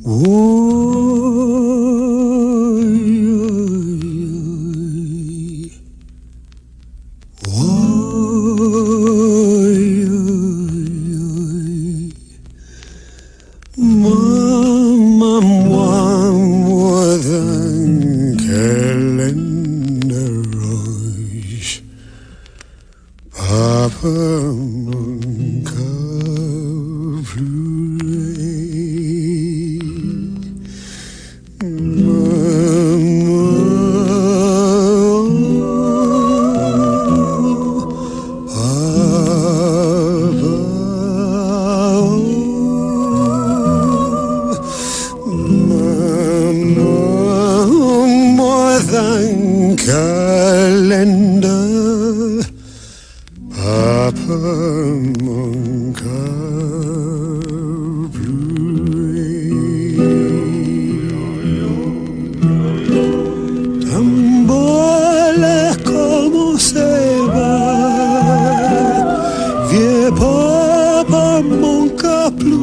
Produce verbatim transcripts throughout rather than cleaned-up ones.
Mama more than calendaros, Papa Monca calendar, Papa Monca Tambola como se va, vie Papa Monca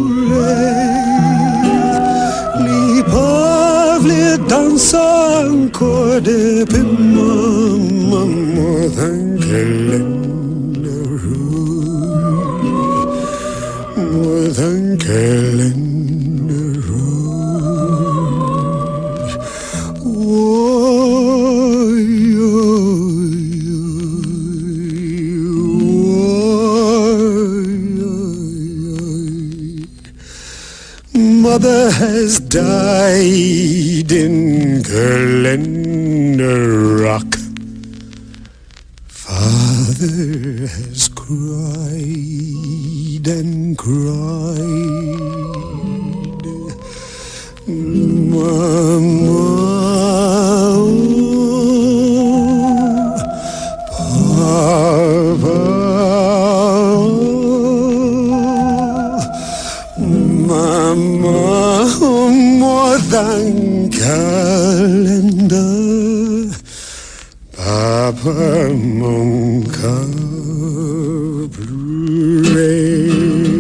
li pavle dansa ancora de Mama more than calendar rouge, more than calendar rouge. Oy, oy, oy, oy. Mother has died in Calendar Rock. Father has cried and cried. Mama, Papa, Mama, more than calendar, Papa Monca Blu-ray.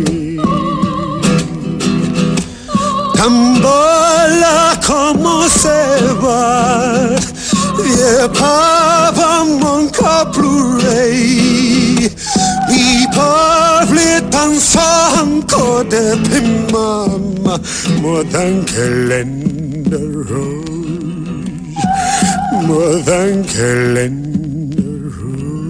Tambola como se va, yeah, Papa Monca Blu-ray. Mi parle danza ancora de Mama more than calendar rouge, more than calendar rouge.